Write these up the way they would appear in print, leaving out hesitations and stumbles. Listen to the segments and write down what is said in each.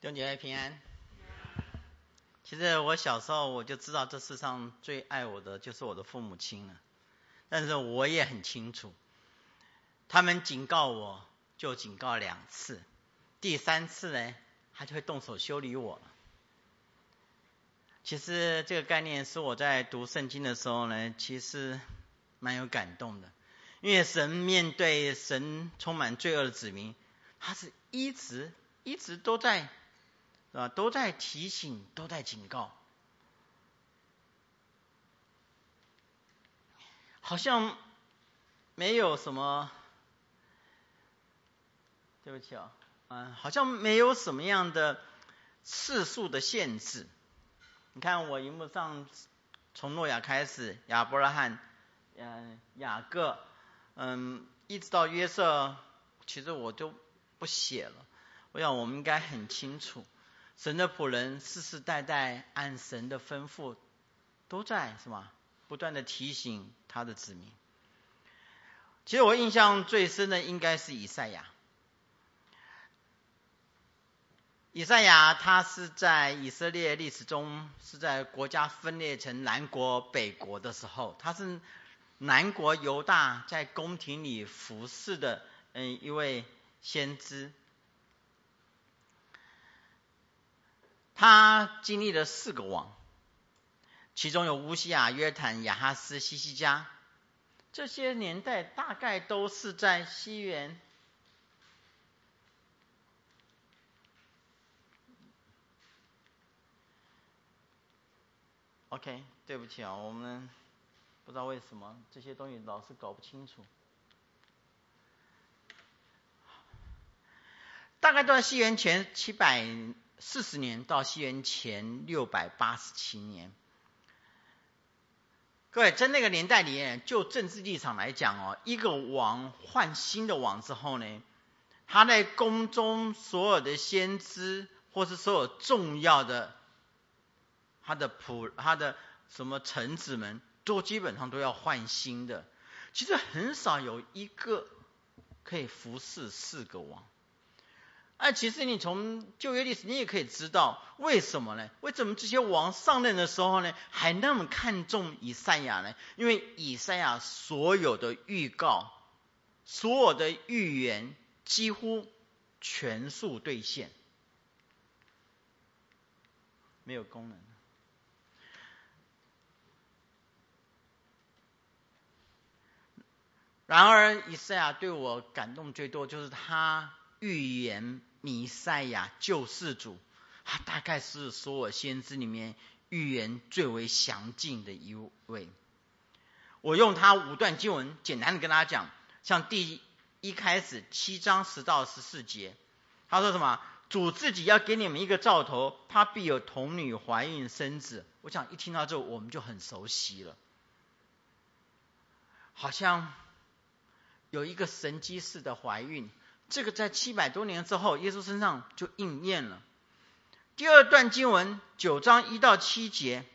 弟兄姐妹平安。其实我小时候我就知道这世上最爱我的就是我的父母亲了，但是我也很清楚，他们警告我就警告2次，第3次呢，他就会动手修理我了。其实这个概念是我在读圣经的时候呢，其实蛮有感动的，因为神面对神充满罪恶的子民，他是一直都在都在提醒，都在警告，好像没有什么，对不起好像没有什么样的次数的限制。你看我荧幕上从诺亚开始，亚伯拉罕、雅各，一直到约瑟，其实我就不写了。我想我们应该很清楚，神的仆人世世代代按神的吩咐，都在不断的提醒他的子民。其实我印象最深的应该是以赛亚。以赛亚他是在以色列历史中，是在国家分裂成南国北国的时候，他是南国犹大在宫廷里服侍的一位先知。他经历了4个王，其中有乌西亚、约坦、亚哈斯、希西家，这些年代大概都是在西元，OK， 对不起我们不知道为什么这些东西老是搞不清楚。大概都在西元前740年到西元前687年。各位，在那个年代里，就政治立场来讲一个王换新的王之后呢，他在宫中所有的先知或是所有重要的他的什么臣子们，都基本上都要换新的。其实很少有一个可以服侍4个王。其实你从旧约历史你也可以知道为什么呢？为什么这些王上任的时候呢，还那么看重以赛亚呢？因为以赛亚所有的预告、所有的预言几乎全数兑现，没有功能。然而以赛亚对我感动最多，就是他预言弥赛亚救世主，他大概是所有先知里面预言最为详尽的一位。我用他5段经文简单的跟大家讲，像第1开始7章10到14节，他说什么？主自己要给你们一个兆头，他必有童女怀孕生子。我想一听到这我们就很熟悉了，好像有一个神迹式的怀孕，这个在700多年之后耶稣身上就应验了。第2段经文9章1到7节，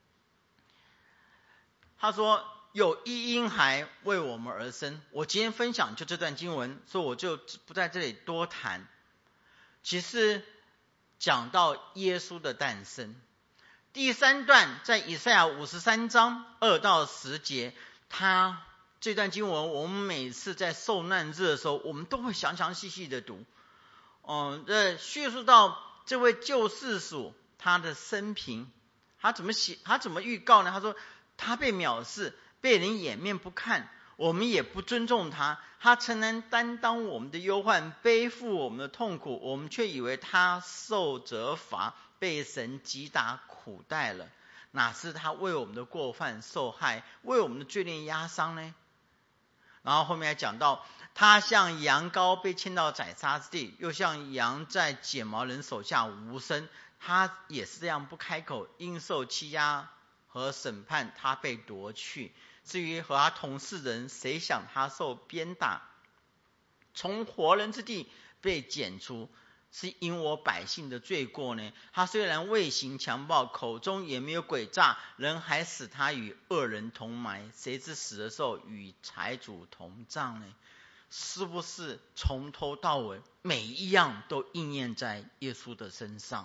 他说有一婴孩为我们而生。我今天分享就这段经文，所以我就不在这里多谈。其实讲到耶稣的诞生。第3段在以赛亚53章2到10节，这段经文我们每次在受难日的时候，我们都会详详细细的读。叙述到这位救世主他的生平，他怎么预告呢？他说他被藐视，被人掩面不看，我们也不尊重他。他诚然担当我们的忧患，背负我们的痛苦，我们却以为他受责罚，被神击打苦待了。哪是他为我们的过犯受害，为我们的罪孽压伤呢？然后后面还讲到，他像羊羔被牵到宰杀之地，又像羊在剪毛人手下无声。他也是这样不开口，因受欺压和审判，他被夺去。至于和他同事人，谁想他受鞭打，从活人之地被剪除，是因我百姓的罪过呢？他虽然未行强暴，口中也没有诡诈，人还使他与恶人同埋，谁知死的时候与财主同葬呢？ 是不是从头到尾每一样都应验在耶稣的身上？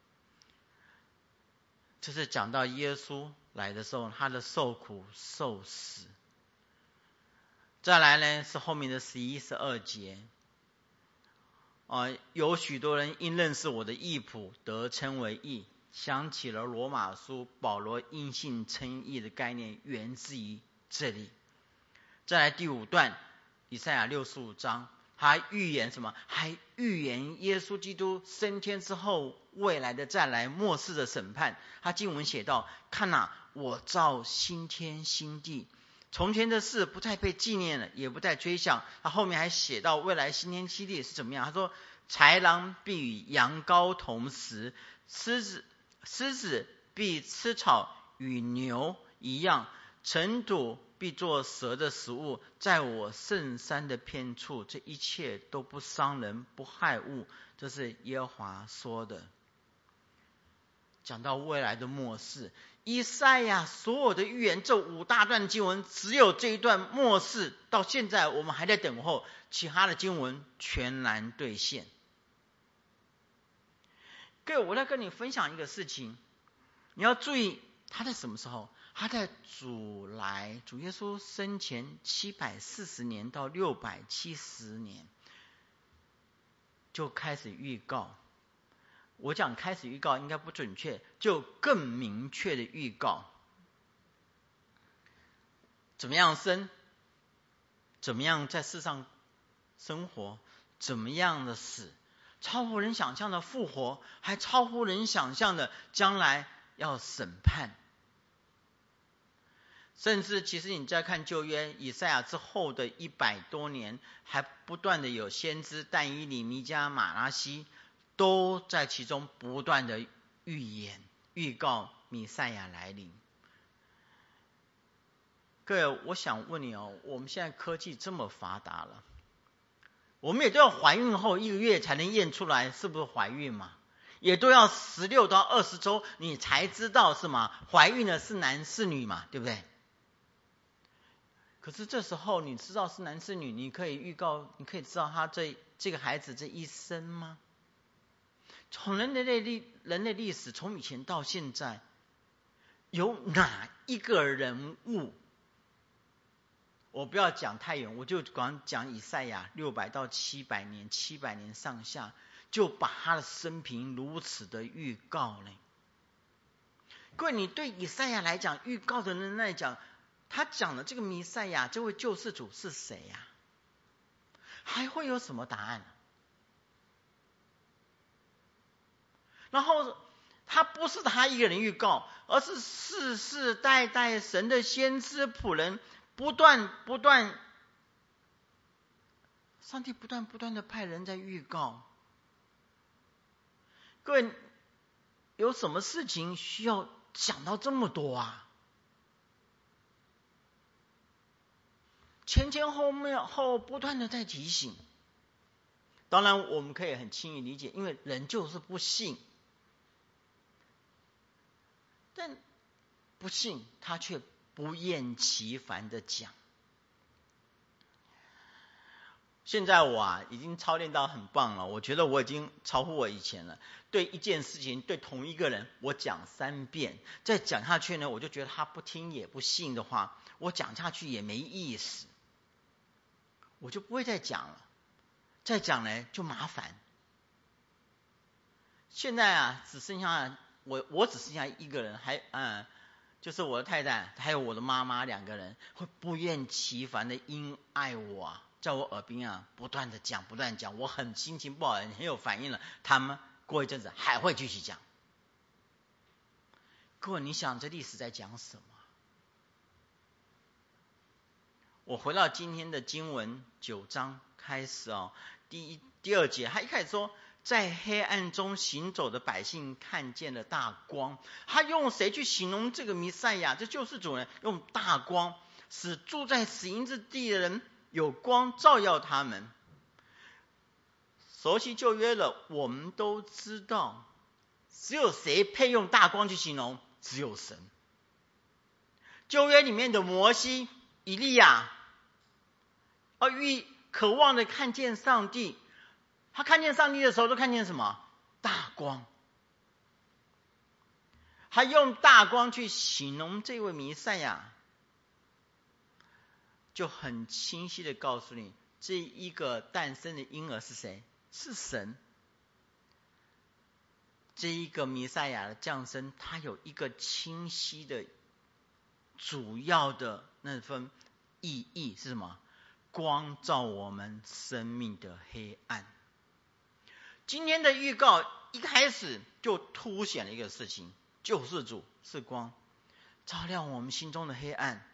这是讲到耶稣来的时候，他的受苦受死。再来呢，是后面的11、12节。有许多人因认识我的义谱得称为义，想起了罗马书保罗因信称义的概念源自于这里。再来第5段，以赛亚65章，还预言什么？还预言耶稣基督升天之后未来的再来末世的审判。他经文写道：看哪，我造新天新地，从前的事不再被纪念了，也不再追想。他后面还写到未来新天新地是怎么样。他说：豺狼必与羊羔同食，狮子必吃草与牛一样，尘土必作蛇的食物。在我圣山的遍处，这一切都不伤人不害物。这是耶和华说的。讲到未来的末世，以赛亚所有的预言，这5大段经文，只有这一段末世到现在我们还在等候，其他的经文全然兑现。各位，我在跟你分享一个事情，你要注意，他在什么时候？他在主耶稣生前740年到670年就开始预告。我讲开始预告应该不准确，就更明确的预告。怎么样生？怎么样在世上生活？怎么样的死？超乎人想象的复活，还超乎人想象的将来要审判。甚至其实你在看旧约以赛亚之后的100多年，还不断的有先知但以理、弥迦、马拉西都在其中不断的预言预告弥赛亚来临。各位，我想问你我们现在科技这么发达了，我们也都要怀孕后1个月才能验出来是不是怀孕嘛？也都要16到20周你才知道是吗？怀孕的是男是女嘛，对不对？可是这时候你知道是男是女，你可以预告，你可以知道他这个孩子这一生吗？从人类历史从以前到现在，有哪一个人物，我不要讲太远，我就光讲以赛亚600到700年，700年上下，就把他的生平如此的预告呢？各位，你对以赛亚来讲，预告的人来讲，他讲的这个弥赛亚，这位救世主是谁呀？还会有什么答案？然后他不是他一个人预告，而是世世代代神的先知仆人上帝不断的派人在预告。各位，有什么事情需要讲到这么多啊？前后不断的在提醒。当然我们可以很轻易理解，因为人就是不信，但不信他却不厌其烦的讲。现在我已经操练到很棒了，我觉得我已经超乎我以前了。对一件事情，对同一个人，我讲3遍，再讲下去呢，我就觉得他不听也不信的话，我讲下去也没意思，我就不会再讲了。再讲呢就麻烦。现在只剩下我只剩下一个人，就是我的太太还有我的妈妈2个人会不厌其烦的因爱我在我耳边不断的讲，我很心情不好，很有反应了，他们过一阵子还会继续讲。各位，你想这历史在讲什么？我回到今天的经文9章开始第2节，他一开始说，在黑暗中行走的百姓看见了大光。他用谁去形容这个弥赛亚，这救世主呢？用大光，使住在死荫之地的人有光照耀他们。熟悉旧约了，我们都知道，只有谁配用大光去形容？只有神。旧约里面的摩西、以利亚， 渴望的看见上帝。他看见上帝的时候，都看见什么？大光。他用大光去形容这位弥赛亚，就很清晰的告诉你，这一个诞生的婴儿是谁？是神。这一个弥赛亚的降生，它有一个清晰的主要的那份意义是什么？光照我们生命的黑暗。今天的预告一开始就凸显了一个事情，救世主是光，照亮我们心中的黑暗。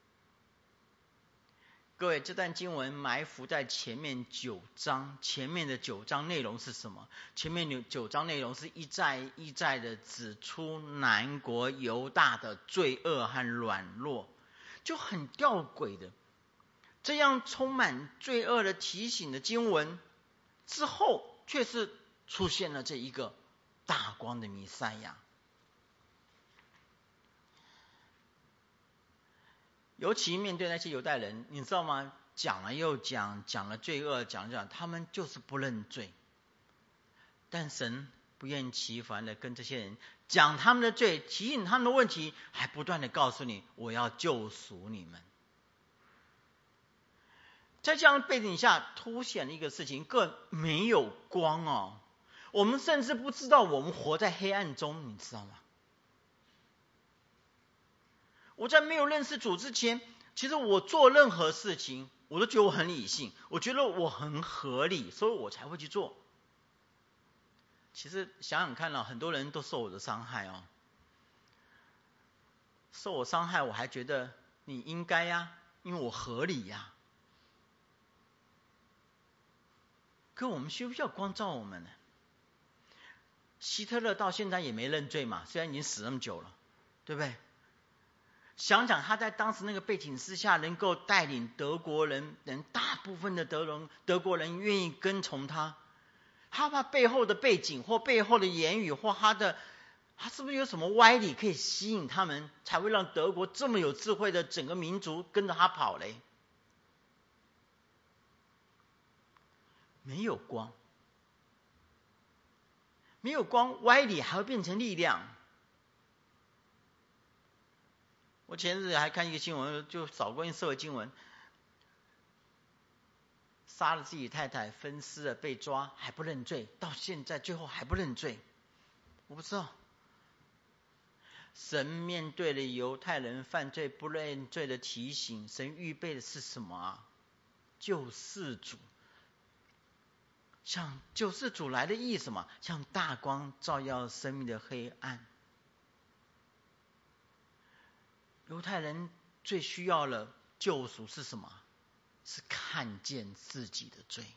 各位，这段经文埋伏在前面9章，前面的9章内容是什么？前面的9章内容是一再一再的指出南国犹大的罪恶和软弱，就很吊诡的，这样充满罪恶的提醒的经文之后，却是出现了这一个大光的弥赛亚。尤其面对那些犹太人，你知道吗？讲了又讲，讲了罪恶，讲了讲，他们就是不认罪。但神不厌其烦的跟这些人讲他们的罪，提醒他们的问题，还不断的告诉你，我要救赎你们。在这样的背景下，凸显了一个事情，更没有光哦。我们甚至不知道我们活在黑暗中，你知道吗？我在没有认识主之前，其实我做任何事情，我都觉得我很理性，我觉得我很合理，所以我才会去做。其实想想看很多人都受我的伤害哦，受我伤害，我还觉得你应该呀，因为我合理呀。可我们需不需要光照我们呢？希特勒到现在也没认罪嘛，虽然已经死那么久了，对不对？想想他在当时那个背景之下，能够带领德国人，大部分的德国人愿意跟从他，他背后的背景或背后的言语或他是不是有什么歪理可以吸引他们，才会让德国这么有智慧的整个民族跟着他跑嘞？没有光，没有光，歪理还会变成力量。我前日子还看一个新闻，就扫过一社会新闻，杀了自己太太，分尸了，被抓还不认罪，到现在最后还不认罪。我不知道，神面对了犹太人犯罪不认罪的提醒，神预备的是什么啊？救世主。像救世主来的意思嘛，像大光照耀生命的黑暗。犹太人最需要的救赎是什么？是看见自己的罪。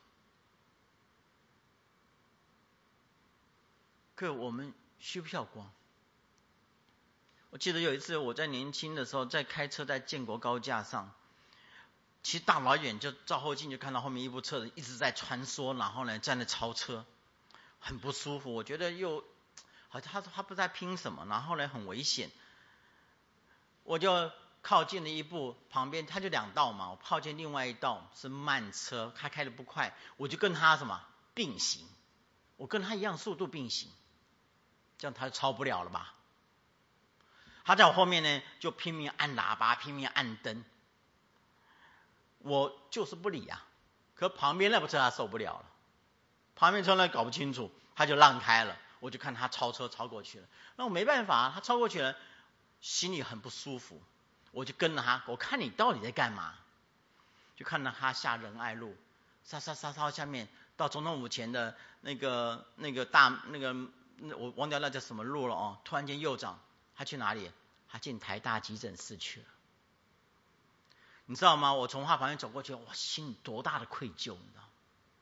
可我们需不需要光？我记得有一次我在年轻的时候，在开车在建国高架上，其实大老远就照后镜就看到后面一部车子一直在穿梭，然后呢在那超车，很不舒服。我觉得好像他不知道在拼什么，然后呢很危险。我就靠近了一步，旁边他就2道嘛，我靠近另外一道是慢车，他开得不快，我就跟他并行，我跟他一样速度并行，这样他就超不了了吧？他在我后面呢，就拼命按喇叭，拼命按灯，我就是不理啊。可旁边那部车他受不了了，旁边车呢搞不清楚，他就让开了，我就看他超车超过去了，那我没办法，他超过去了。心里很不舒服，我就跟着他，我看你到底在干嘛？就看到他下仁爱路，杀下面到总统府前的那个我忘掉那叫什么路了哦。突然间右转，他去哪里？他进台大急诊室去了。你知道吗？我从他旁边走过去，我心里多大的愧疚，你知道？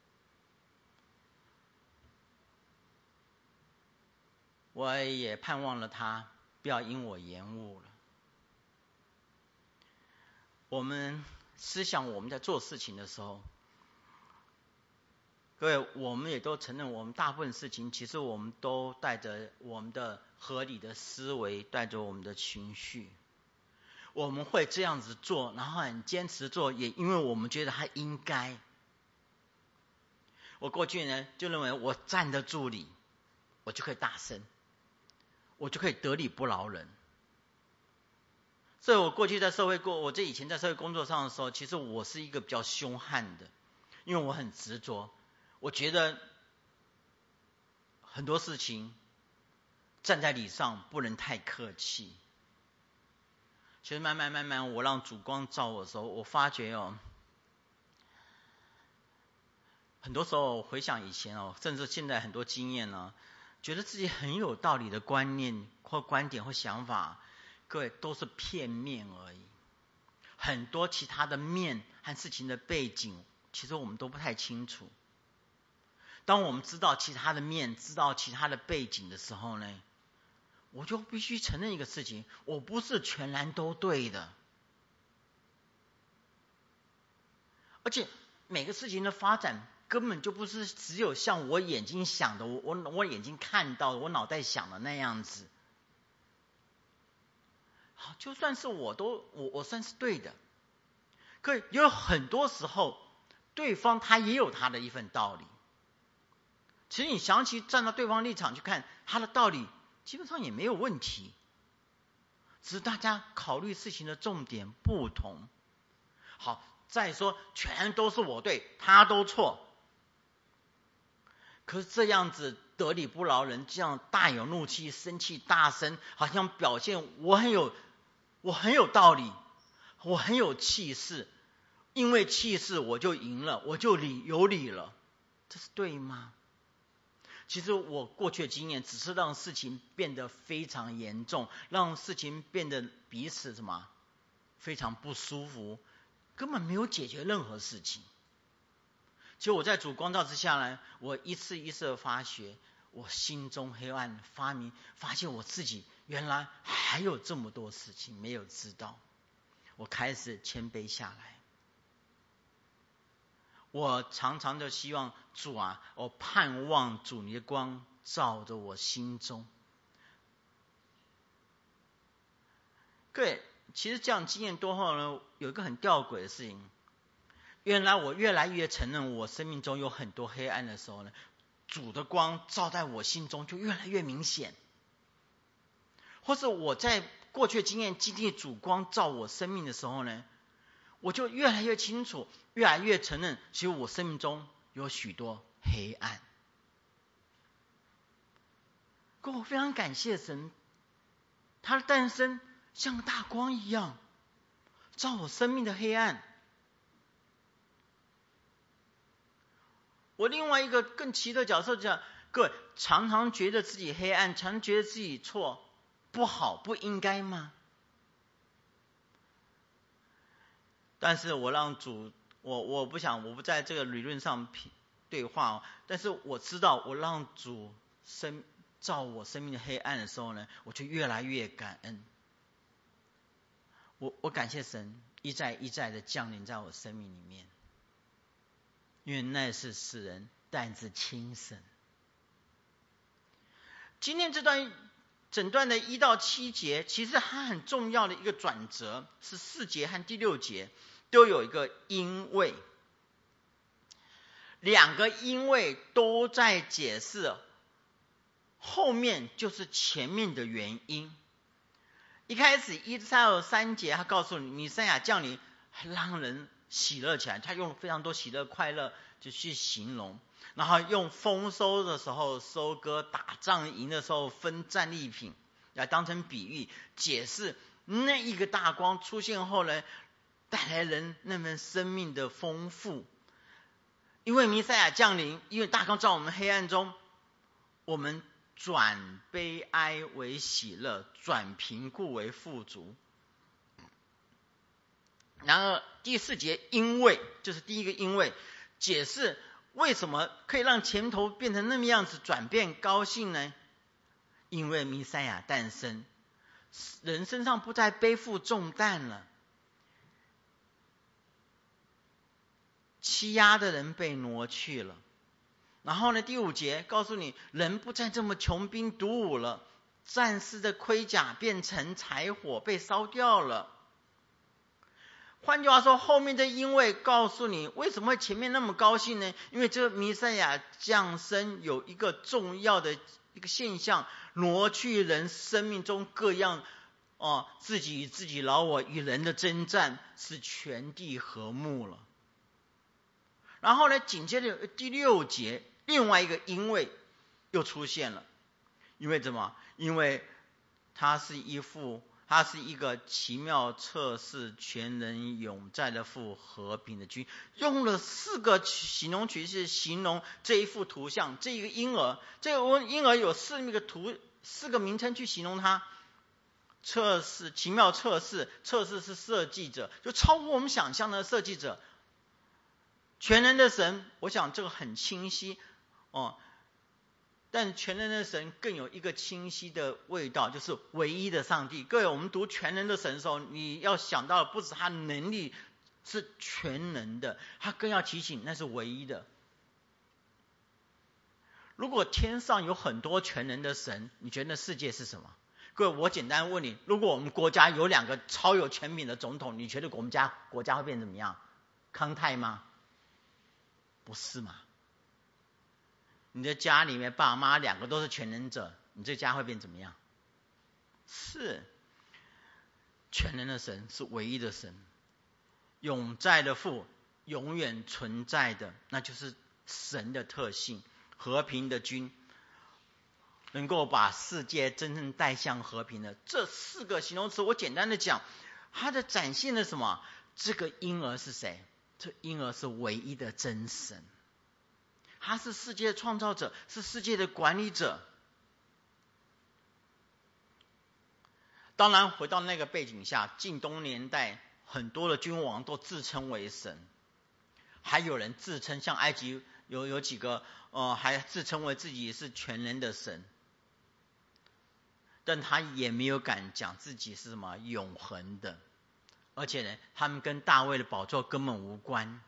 我也盼望了他不要因我延误了。我们思想我们在做事情的时候，各位，我们也都承认，我们大部分事情其实我们都带着我们的合理的思维，带着我们的情绪，我们会这样子做，然后很坚持做，也因为我们觉得他应该。 我过去呢就认为我站得住理，我就可以大声，我就可以得理不饶人。所以我过去在社会我以前在社会工作上的时候，其实我是一个比较凶悍的，因为我很执着，我觉得很多事情站在理上不能太客气。其实慢慢我让主光照我的时候，我发觉很多时候回想以前甚至现在很多经验觉得自己很有道理的观念或观点或想法，各位都是片面而已。很多其他的面和事情的背景，其实我们都不太清楚。当我们知道其他的面，知道其他的背景的时候呢，我就必须承认一个事情，我不是全然都对的。而且每个事情的发展根本就不是只有像我眼睛想的，我眼睛看到的，我脑袋想的那样子。好，就算是我算是对的，可有很多时候对方他也有他的一份道理。其实你想起站到对方立场去看，他的道理基本上也没有问题，只是大家考虑事情的重点不同。好，再说全都是我对，他都错，可是这样子得理不饶人，这样大有怒气，生气大声，好像表现我很有道理，我很有气势，因为气势我就赢了，我就有理了，这是对吗？其实我过去的经验只是让事情变得非常严重，让事情变得彼此非常不舒服，根本没有解决任何事情。其实我在主光照之下呢，我一次一次的发觉我心中黑暗，发现我自己原来还有这么多事情没有知道。我开始谦卑下来，我常常的希望主我盼望主你的光照着我心中。各位，其实这样经验多后呢，有一个很吊诡的事情，原来我越来越承认我生命中有很多黑暗的时候呢，主的光照在我心中就越来越明显。或是我在过去的经验经历主光照我生命的时候呢，我就越来越清楚，越来越承认，其实我生命中有许多黑暗。可我非常感谢神，他的诞生像大光一样，照我生命的黑暗。我另外一个更奇特的角色就是各位常常觉得自己黑暗，常常觉得自己错，不好，不应该吗？但是我让主，我不在这个理论上对话但是我知道，我让主照我生命的黑暗的时候呢，我就越来越感恩。我感谢神一再一再的降临在我生命里面，因为那是使人胆子轻省。今天这段整段的1到7节，其实它很重要的一个转折是4节和第6节都有一个因为，两个因为都在解释后面就是前面的原因。一开始1到3节他告诉你弥赛亚降临让人喜乐起来，他用非常多喜乐快乐就去形容，然后用丰收的时候收割，打仗赢的时候分战利品来当成比喻，解释那一个大光出现后呢，带来人那份生命的丰富。因为弥赛亚降临，因为大光照我们黑暗中，我们转悲哀为喜乐，转贫困为富足。然而第4节因为就是第一个因为，解释为什么可以让前头变成那么样子转变高兴呢？因为弥赛亚诞生，人身上不再背负重担了，欺压的人被挪去了。然后呢，第5节告诉你，人不再这么穷兵黩武了，战士的盔甲变成柴火被烧掉了。 换句话说，后面的因为告诉你为什么会前面那么高兴呢？因为这个弥赛亚降生有一个重要的一个现象，挪去人生命中各样自己与自己老我与人的征战，使全地和睦了。然后呢，紧接着第6节，另外一个因为又出现了，因为什么？因为它是一个奇妙测试全能永在的父和平的君，用了4个形容句是形容这一幅图像，这一个婴儿，这个婴儿有4个名称去形容它。测试，奇妙测试，测试是设计者，就超乎我们想象的设计者。全能的神，我想这个很清晰但全能的神更有一个清晰的味道，就是唯一的上帝。各位，我们读全能的神的时候，你要想到的不止他能力是全能的，他更要提醒那是唯一的。如果天上有很多全能的神，你觉得世界是什么？各位，我简单问你，如果我们国家有2个超有权柄的总统，你觉得我们国家会变怎么样？康泰吗？不是嘛？你的家里面爸妈2个都是全能者，你这家会变怎么样？是全能的神是唯一的神，永在的父，永远存在的，那就是神的特性，和平的君，能够把世界真正带向和平的。这4个形容词我简单的讲，它的展现了什么？这个婴儿是谁？这婴儿是唯一的真神，他是世界的创造者，是世界的管理者。当然回到那个背景下，近东年代很多的君王都自称为神，还有人自称像埃及有几个还自称为自己是全能的神，但他也没有敢讲自己是什么永恒的，而且呢，他们跟大卫的宝座根本无关。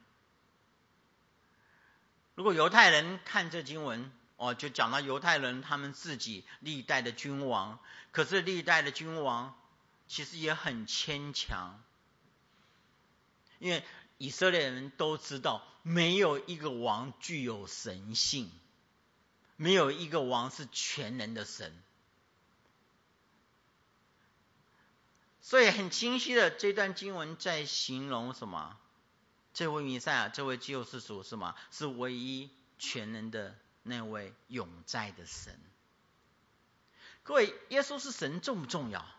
如果犹太人看这经文就讲到犹太人他们自己历代的君王，可是历代的君王其实也很牵强，因为以色列人都知道没有一个王具有神性，没有一个王是全能的神。所以很清晰的，这段经文在形容什么？这位弥赛亚，这位救世主是什么？是唯一全能的那位永在的神。各位，耶稣是神重不重要？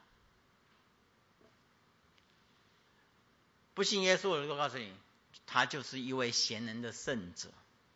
不信耶稣，我就告诉你，他就是一位贤能的圣者。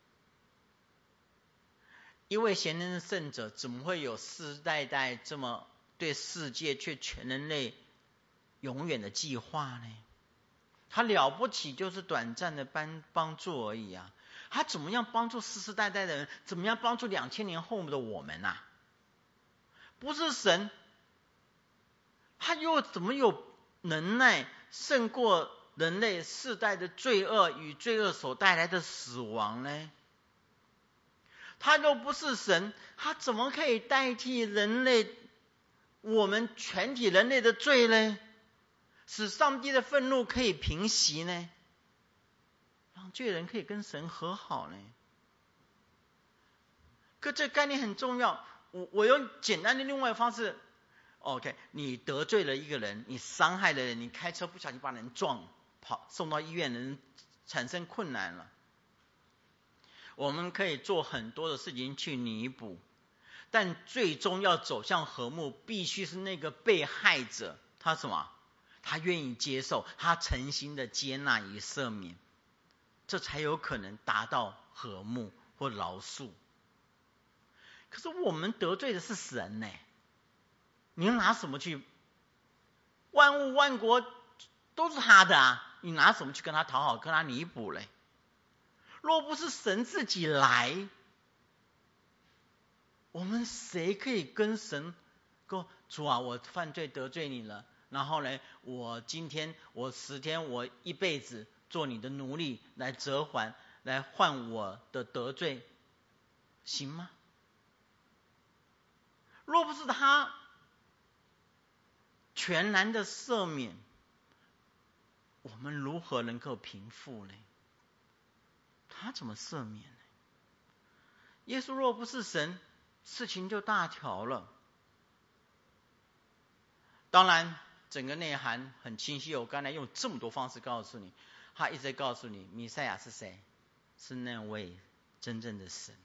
一位贤能的圣者，怎么会有世世代代这么对世界却全人类永远的计划呢？他了不起就是短暂的帮助而已啊！他怎么样帮助世世代代的人？怎么样帮助2000年后的我们啊？不是神，他又怎么有能耐胜过人类世代的罪恶与罪恶所带来的死亡呢？他又不是神，他怎么可以代替人类我们全体人类的罪呢？使上帝的愤怒可以平息呢？让罪人可以跟神和好呢？可这概念很重要，我用简单的另外一个方式 OK， 你得罪了一个人，你伤害了人，你开车不小心把人撞跑送到医院，人产生困难了，我们可以做很多的事情去弥补，但最终要走向和睦，必须是那个被害者他什么？他愿意接受，他诚心的接纳与赦免，这才有可能达到和睦或饶恕。可是我们得罪的是神呢，你拿什么去？万物万国都是他的啊，你拿什么去跟他讨好，跟他弥补嘞？若不是神自己来，我们谁可以跟神说主啊，我犯罪得罪你了，然后呢，我今天我10天我一辈子做你的奴隶来折还，来换我的得罪，行吗？若不是他全然的赦免， 我们如何能够平复呢？他怎么赦免呢？耶稣若不是神，事情就大条了。当然整个内涵很清晰，我刚才用这么多方式告诉你，他一直在告诉你弥赛亚是谁，是那位真正的神。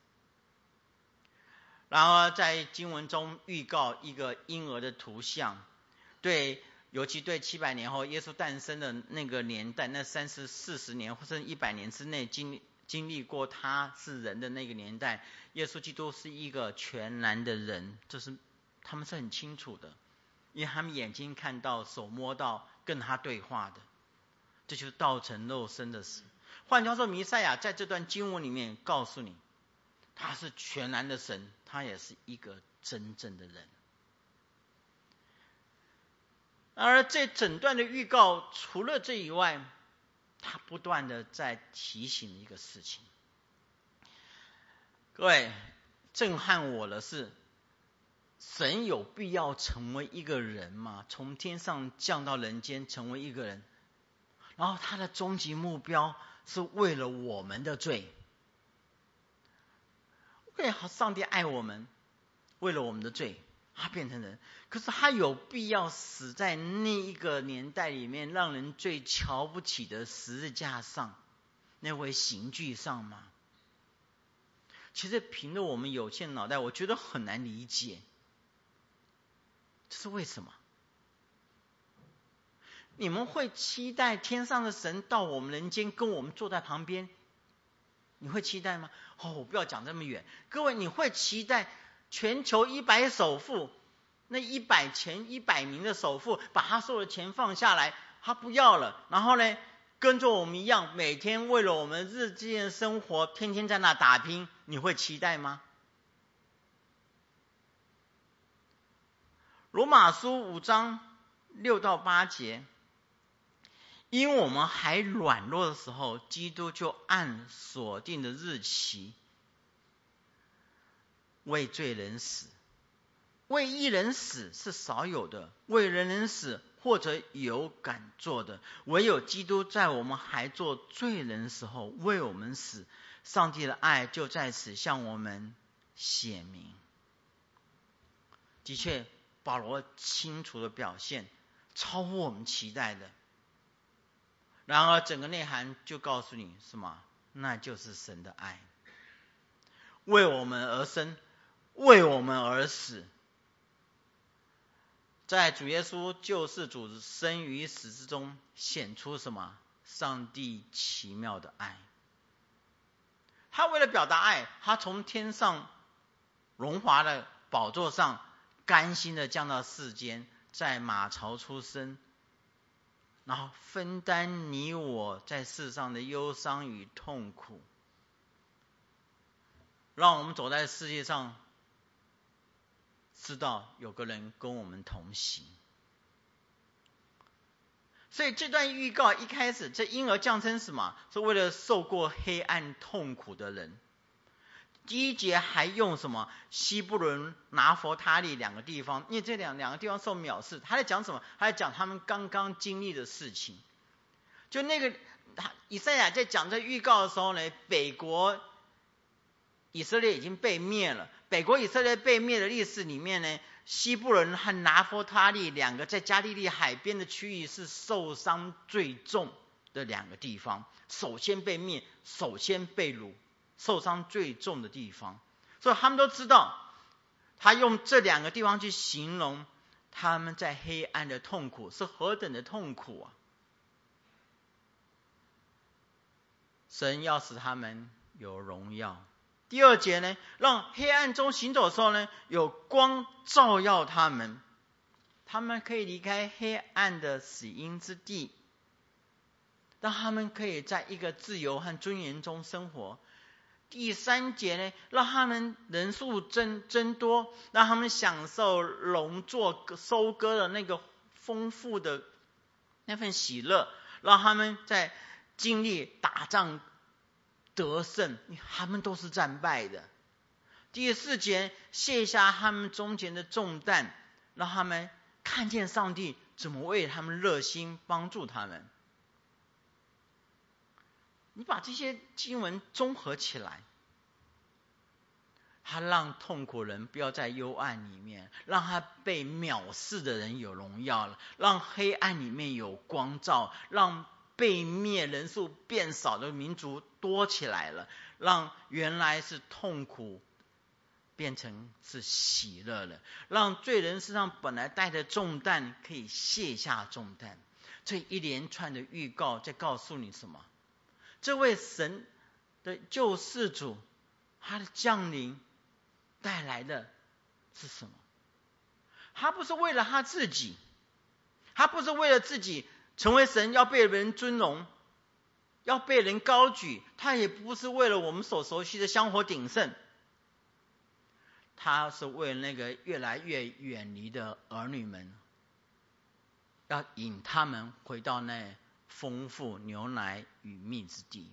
然而在经文中预告一个婴儿的图像，尤其对700年后耶稣诞生的那个年代，那30、40年或者100年之内经历过他是人的那个年代，耶稣基督是一个全然的人，他们是很清楚的，因为他们眼睛看到、手摸到、跟他对话的，这就是道成肉身的神。换句话说，弥赛亚在这段经文里面告诉你，他是全然的神，他也是一个真正的人。而这整段的预告，除了这以外，他不断的在提醒一个事情。各位，震撼我的是，神有必要成为一个人吗？从天上降到人间成为一个人，然后他的终极目标是为了我们的罪。上帝爱我们，为了我们的罪他变成人，可是他有必要死在那一个年代里面让人最瞧不起的十字架上，那位刑具上吗？其实凭着我们有限脑袋，我觉得很难理解，这是为什么？你们会期待天上的神到我们人间跟我们坐在旁边？你会期待吗？我不要讲这么远。各位，你会期待全球100首富，那100名的首富把他所有的钱放下来，他不要了，然后呢跟着我们一样，每天为了我们日渐的生活天天在那打拼，你会期待吗？罗马书5章6到8节，因为我们还软弱的时候，基督就按所定的日期为罪人死。为义人死是少有的，为人人死或者有敢做的，唯有基督在我们还做罪人的时候为我们死，上帝的爱就在此向我们显明。的确，保罗清楚的表现，超乎我们期待的。然而整个内涵就告诉你什么？那就是神的爱，为我们而生，为我们而死。在主耶稣救世主生与死之中显出什么？上帝奇妙的爱。他为了表达爱，他从天上荣华的宝座上甘心的降到世间，在马槽出生，然后分担你我在世上的忧伤与痛苦，让我们走在世界上知道有个人跟我们同行。所以这段预告一开始，这婴儿降生什么？是为了受过黑暗痛苦的人。第1节还用什么？西布伦、拿弗他利2个地方，因为这两个地方受藐视。他在讲什么？他在讲他们刚刚经历的事情。就那个以赛亚在讲这预告的时候呢，北国以色列已经被灭了。北国以色列被灭的历史里面呢，西布伦和拿弗他利2个在加利利海边的区域是受伤最重的2个地方，首先被灭，首先被掳，受伤最重的地方。所以他们都知道，他用这2个地方去形容他们在黑暗的痛苦是何等的痛苦啊！神要使他们有荣耀。第2节呢，让黑暗中行走的时候呢，有光照耀他们，他们可以离开黑暗的死荫之地，让他们可以在一个自由和尊严中生活。第3节呢，让他们人数增多，让他们享受农作收割的那个丰富的那份喜乐，让他们在经历打仗得胜，他们都是战败的。第4节，卸下他们中间的重担，让他们看见上帝怎么为他们热心帮助他们。 你把这些经文综合起来，他让痛苦人不要在幽暗里面，让他被藐视的人有荣耀了，让黑暗里面有光照，让被灭人数变少的民族多起来了，让原来是痛苦变成是喜乐了，让罪人身上本来带的重担可以卸下重担。这一连串的预告在告诉你什么？这位神的救世主，他的降临带来的是什么？他不是为了他自己，他不是为了自己成为神要被人尊荣，要被人高举，他也不是为了我们所熟悉的香火鼎盛，他是为了那个越来越远离的儿女们，要引他们回到那丰富牛奶与蜜之地。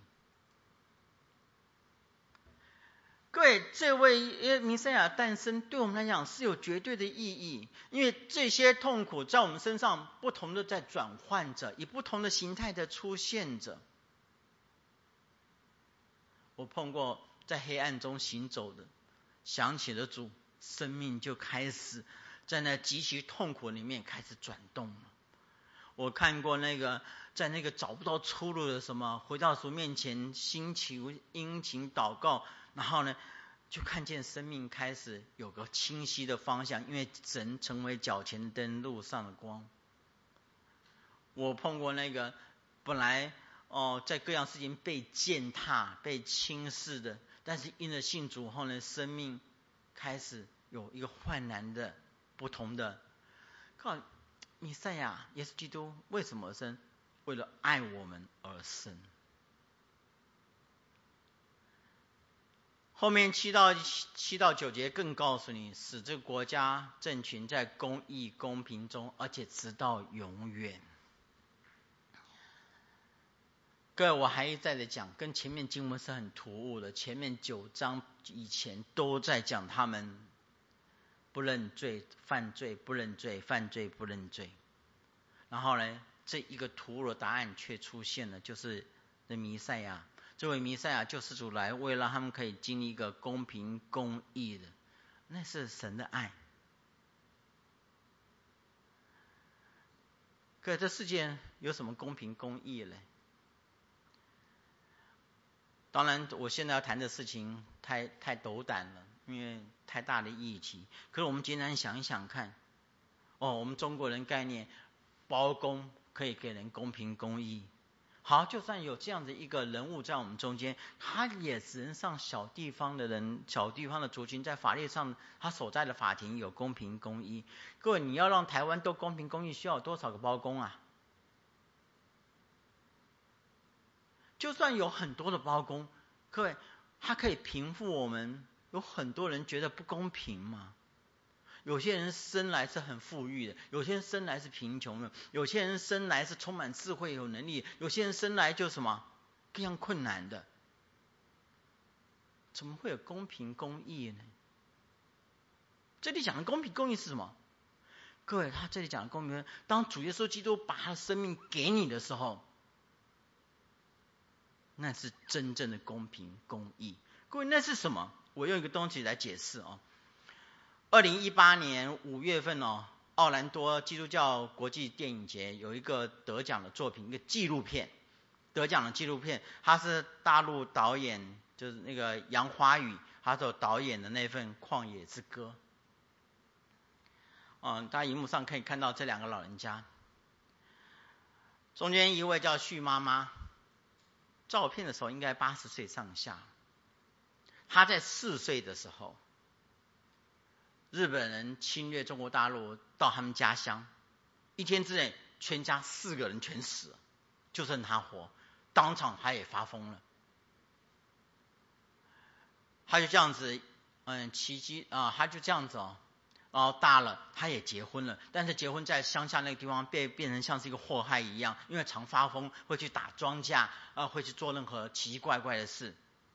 各位，这位弥赛亚诞生对我们来讲是有绝对的意义，因为这些痛苦在我们身上不同的在转换着，以不同的形态的出现着。我碰过在黑暗中行走的，想起了主，生命就开始在那极其痛苦里面开始转动了。我看过那个在那个找不到出路的什么，回到主面前殷勤祷告，然后呢就看见生命开始有个清晰的方向，因为神成为脚前的灯，路上的光。我碰过那个本来在各样事情被践踏被轻视的，但是因着信主后呢，生命开始有一个焕然的不同的。靠，弥赛亚耶稣基督为什么而生？为了爱我们而生。后面7到9节更告诉你，使这个国家政群在公义公平中，而且直到永远。各位，我还在讲，跟前面经文是很突兀的。前面9章以前都在讲他们不认罪、犯罪、不认罪、犯罪、不认罪。然后呢，这一个突兀的答案却出现了，就是这弥赛亚。这位弥赛亚救世主来，为了他们可以经历一个公平公义的，那是神的爱。各位，这世界有什么公平公义呢？当然我现在要谈的事情太斗胆了，因为太大的议题。可是我们简单想一想看，我们中国人概念，包公可以给人公平公义。好，就算有这样的一个人物在我们中间，他也只能上小地方的人、小地方的族群，在法律上他所在的法庭有公平公义。各位，你要让台湾都公平公义，需要有多少个包公啊？就算有很多的包公，各位，他可以平复我们有很多人觉得不公平吗？有些人生来是很富裕的，有些人生来是贫穷的，有些人生来是充满智慧有能力，有些人生来就什么各样困难的，怎么会有公平公义呢？这里讲的公平公义是什么？各位，他这里讲的公平，当主耶稣基督把他的生命给你的时候，那是真正的公平公义。各位，那是什么？我用一个东西来解释2018年5月份奥兰多基督教国际电影节有一个得奖的作品，一个纪录片，得奖的纪录片，他是大陆导演，就是那个杨华宇，他所导演的那份《旷野之歌》。大家荧幕上可以看到这两个老人家，中间一位叫旭妈妈，照片的时候应该80岁上下。她在4岁的时候，日本人侵略中国大陆到他们家乡，1天之内全家4个人全死了，就剩他活，当场他也发疯了。他就这样子奇迹他就这样子然后大了他也结婚了，但是结婚在乡下那个地方变成像是一个祸害一样，因为常发疯，会去打庄稼会去做任何奇奇怪怪的事。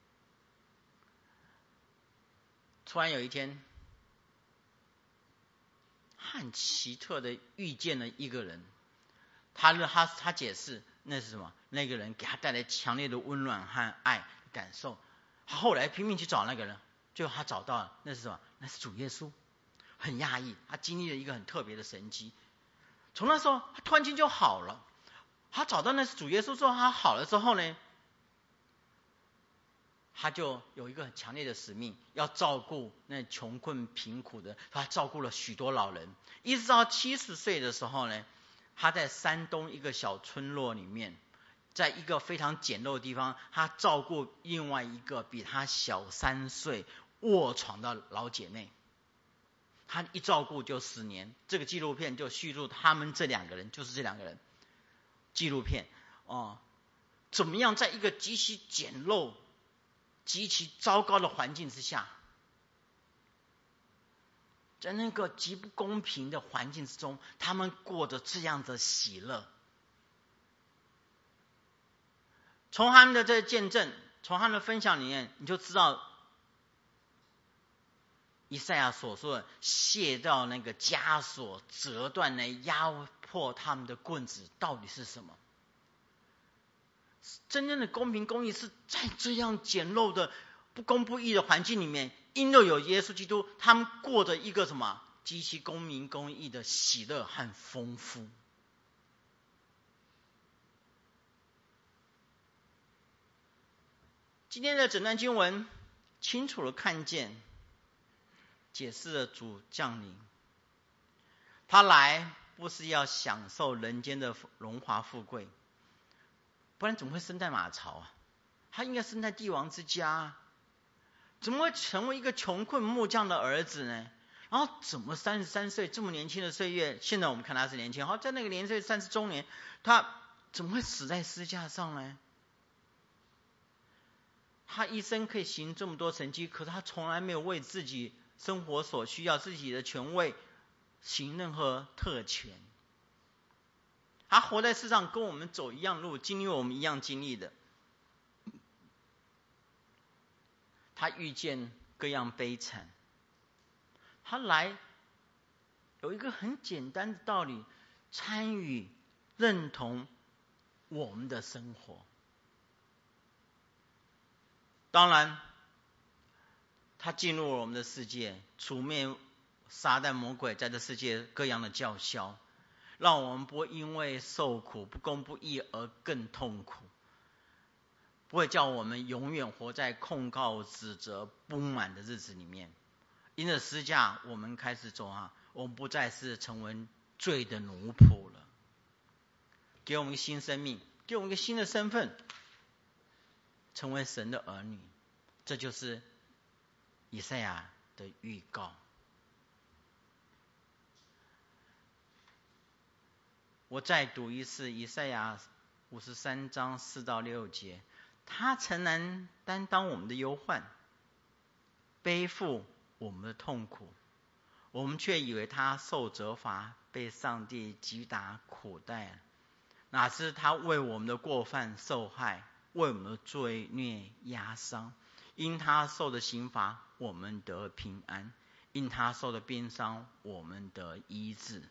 突然有一天，他很奇特的遇见了一个人， 他解释那是什么？那个人给他带来强烈的温暖和爱感受。他后来拼命去找那个人，最后他找到了，那是什么？那是主耶稣。很讶异，他经历了一个很特别的神迹。从那时候，他突然间就好了。他找到那是主耶稣之后，他好了之后呢，他就有一个很强烈的使命，要照顾那穷困贫苦的。他照顾了许多老人，一直到70岁的时候呢，他在山东一个小村落里面，在一个非常简陋的地方，他照顾另外一个比他小3岁卧床的老姐妹。他一照顾就10年。这个纪录片就叙述他们这2个人，就是这2个人。纪录片怎么样在一个极其简陋、极其糟糕的环境之下，在那个极不公平的环境之中，他们过着这样的喜乐。从他们的这见证，从他们的分享里面，你就知道以赛亚所说的卸掉那个枷锁、折断来压迫他们的棍子到底是什么。真正的公平公义是在这样简陋的不公不义的环境里面，因为有耶稣基督，他们过着一个什么极其公平公义的喜乐和丰富。今天的整段经文清楚的看见解释了主降临，他来不是要享受人间的荣华富贵，不然怎么会生在马槽啊？他应该生在帝王之家啊，怎么会成为一个穷困木匠的儿子呢？然后怎么33岁这么年轻的岁月，现在我们看他是年轻，好，在那个年岁30中年，他怎么会死在十字架上呢？他一生可以行这么多神迹，可是他从来没有为自己生活所需要、自己的权位行任何特权。他活在世上跟我们走一样路，经历我们一样经历的。他遇见各样悲惨，他来有一个很简单的道理，参与认同我们的生活。当然他进入了我们的世界，除灭撒旦魔鬼在这世界各样的叫嚣，让我们不会因为受苦不公不义而更痛苦，不会叫我们永远活在控告指责不满的日子里面。因着十字架，我们开始走我们不再是成为罪的奴仆了，给我们一个新生命，给我们一个新的身份，成为神的儿女。这就是以赛亚的预告。我再读一次以赛亚53章4到6节，他诚然担当我们的忧患，背负我们的痛苦，我们却以为他受责罚，被上帝击打苦待，哪知他为我们的过犯受害，为我们的罪孽压伤。因他受的刑罚，我们得平安；因他受的鞭伤，我们得医治。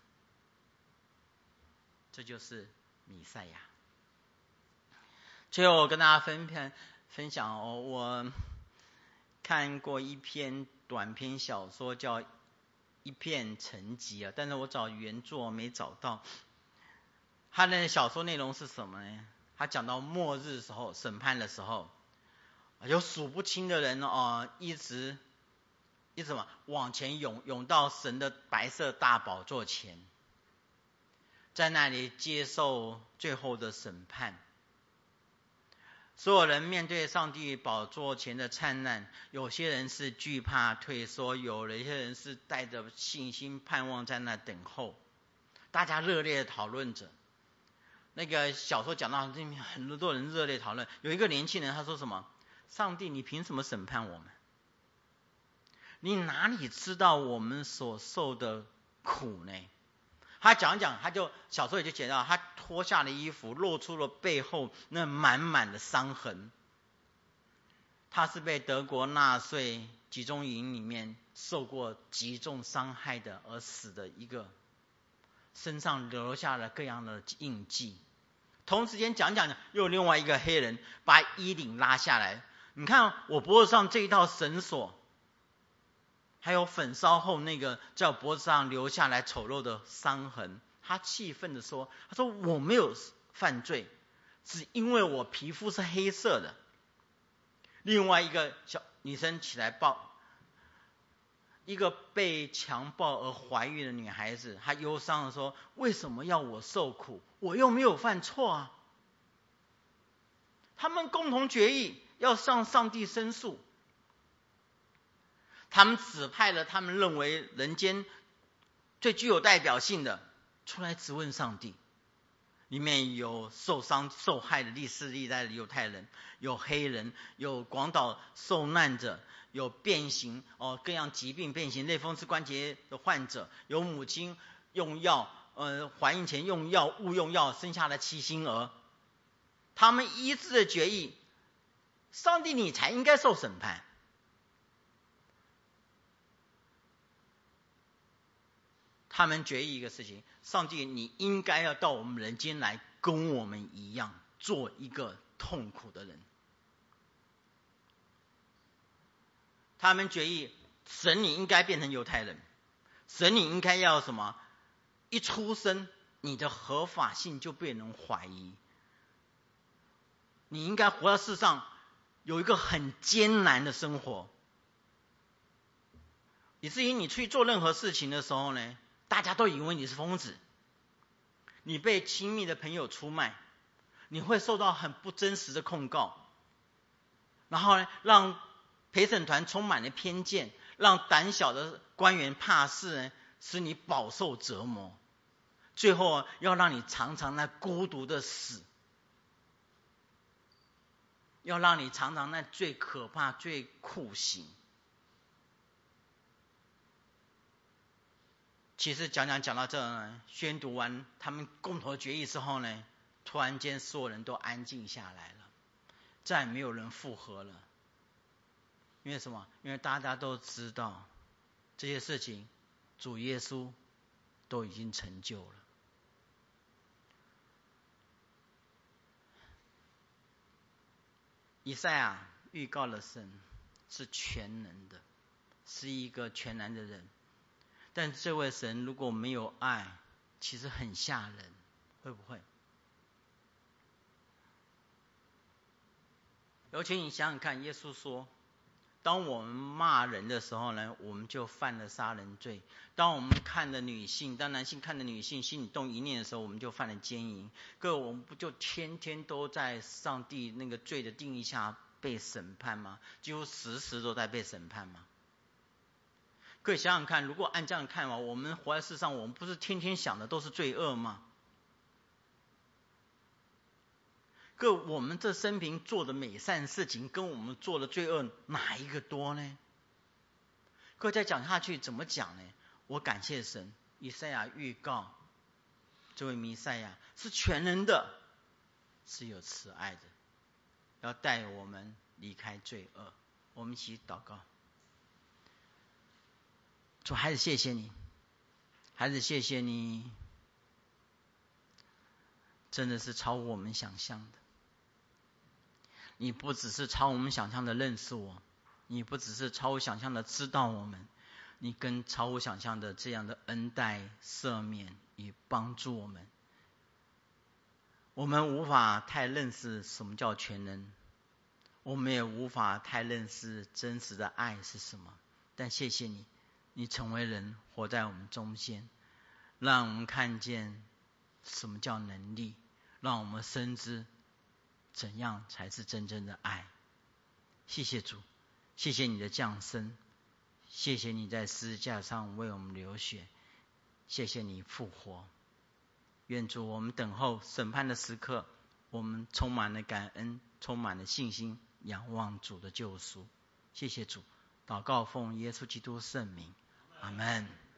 这就是弥赛亚。最后我跟大家分享我看过一篇短篇小说叫《一片沉寂》但是我找原作没找到。他的小说内容是什么呢？他讲到末日的时候，审判的时候，有数不清的人一直往前涌到神的白色大宝座前，在那里接受最后的审判。所有人面对上帝宝座前的灿烂，有些人是惧怕退缩，有一些人是带着信心盼望在那等候。大家热烈的讨论着。那个小说讲到这边，很多人热烈讨论。有一个年轻人他说什么？上帝，你凭什么审判我们？你哪里知道我们所受的苦呢？他讲一讲，小说也就写到，他脱下了衣服，露出了背后那满满的伤痕。他是被德国纳粹集中营里面受过极重伤害的而死的一个身上留下了各样的印记。同时间讲，又有另外一个黑人把衣领拉下来，你看我脖子上这一道绳索，还有焚烧后那个在我脖子上留下来丑陋的伤痕。他气愤地说，他说我没有犯罪，只因为我皮肤是黑色的。另外一个小女生起来抱一个被强暴而怀孕的女孩子，她忧伤地说，为什么要我受苦？我又没有犯错啊。他们共同决议要向上帝申诉，他们指派了他们认为人间最具有代表性的出来质问上帝。里面有受伤受害的历世历代的犹太人，有黑人，有广岛受难者，有变形各样疾病变形类风湿关节的患者，有母亲用药怀孕前用药误用药生下了畸形儿。他们一致的决议，上帝你才应该受审判。他们决议一个事情，上帝你应该要到我们人间来，跟我们一样做一个痛苦的人。他们决议，神你应该变成犹太人，神你应该要什么？一出生你的合法性就被人怀疑，你应该活在世上有一个很艰难的生活，以至于你去做任何事情的时候呢，大家都以为你是疯子，你被亲密的朋友出卖，你会受到很不真实的控告，然后呢，让陪审团充满了偏见，让胆小的官员怕事呢，使你饱受折磨，最后要让你尝尝那孤独的死，要让你尝尝那最可怕最酷刑。其实讲到这呢，宣读完他们共同决议之后呢，突然间所有人都安静下来了，再也没有人附和了。因为什么？因为大家都知道这些事情主耶稣都已经成就了。以赛亚预告了神是全能的，是一个全能的人，但这位神如果没有爱，其实很吓人，会不会？尤其你想想看，耶稣说，当我们骂人的时候呢，我们就犯了杀人罪；当我们看着女性，当男性看着女性心里动一念的时候，我们就犯了奸淫。各位，我们不就天天都在上帝那个罪的定义下被审判吗？几乎时时都在被审判吗？各位想想看，如果按这样看我们活在世上，我们不是天天想的都是罪恶吗？各位，我们这生平做的美善事情，跟我们做的罪恶哪一个多呢？各位再讲下去怎么讲呢？我感谢神，以赛亚预告这位弥赛亚是全能的，是有慈爱的，要带我们离开罪恶。我们一起祷告。主，孩子谢谢你，孩子谢谢你，真的是超乎我们想象的。你不只是超我们想象的认识我，你不只是超乎想象的知道我们，你更超乎想象的这样的恩待赦免与帮助我们。我们无法太认识什么叫全能，我们也无法太认识真实的爱是什么，但谢谢你，你成为人活在我们中间，让我们看见什么叫能力，让我们深知怎样才是真正的爱。谢谢主，谢谢你的降生，谢谢你在十字架上为我们流血，谢谢你复活。愿主我们等候审判的时刻，我们充满了感恩，充满了信心，仰望主的救赎。谢谢主，祷告奉耶稣基督圣名，阿们。